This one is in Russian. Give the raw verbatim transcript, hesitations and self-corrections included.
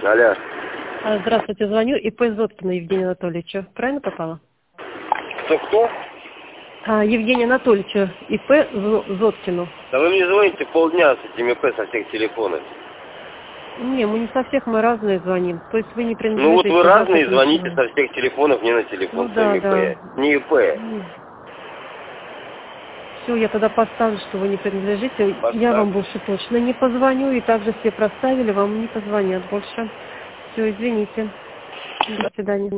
Алло. А, Здравствуйте, звоню ИП Зоткина Евгению Анатольевичу. Правильно попала? Кто-кто? А, Евгению Анатольевичу, ИП Зо- Зоткину. Да вы мне звоните полдня с этими ИП со всех телефонов. Не, мы не со всех, мы разные звоним. То есть вы не Ну вот принадлежите вы да, к разные, этому звоните человеку? со всех телефонов не на телефон Ну своим да, да. ИП. Не ИП. Все, я тогда поставлю, что вы не принадлежите. Я вам Поставь. больше точно не позвоню. И также все проставили, вам не позвонят больше. Все, извините. До свидания.